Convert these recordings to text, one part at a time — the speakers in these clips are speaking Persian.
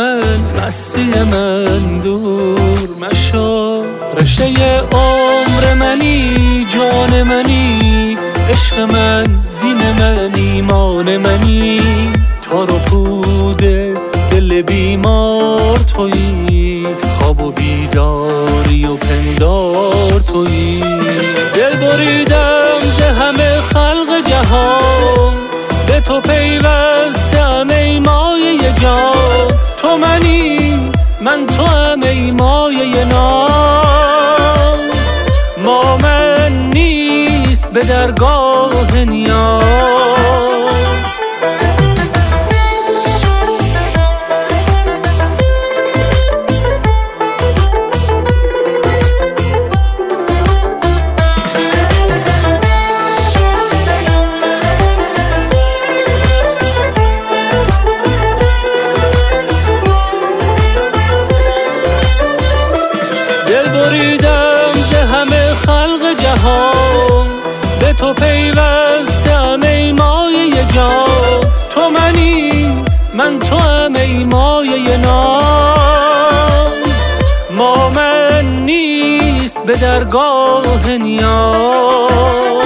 من مستی من دور مشو. رشته عمر منی، جان منی، عشق من، دین من، ایمان منی. تار و پود دل بیمار تویی، خواب و بیداری و پندار تویی. دل بریدم ز همه خلق جهان، به تو پیوستم ای مایه جان. تو منی، من تو هم ای مایه ناز. ما من نیست به درگاه نیاز. بریدم ز همه خلق جهان، به تو پیوستم ای مایه جان. تو منی، من تو هم ای مایه ناز. ما من نیست به درگاه نیاز.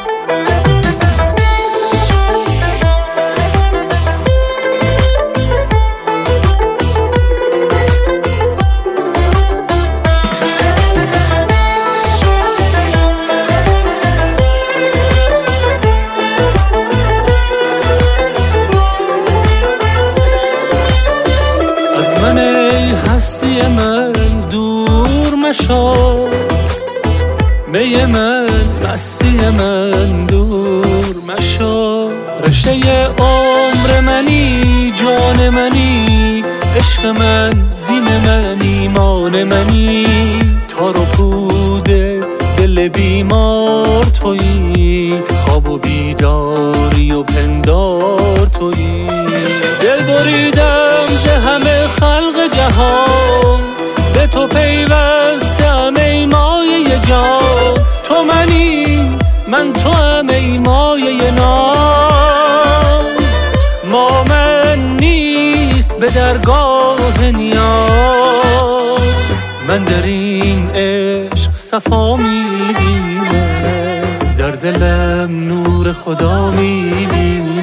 هستی من دور مشو، می من مستی من دور مشو. رشته عمر منی، جان منی، عشق من، دین من، ایمان منی. تار و پود دل بیمار تویی، خواب و بیداری و پندار تویی. دل بریدم ز همه خلق جهان، به تو پیوستم ای مایه جان. تو منی، من تو هم ای مایه ناز. ما من نیست به درگاه نیاز. من در این عشق صفا میبینم، در دلم نور خدا میبینم.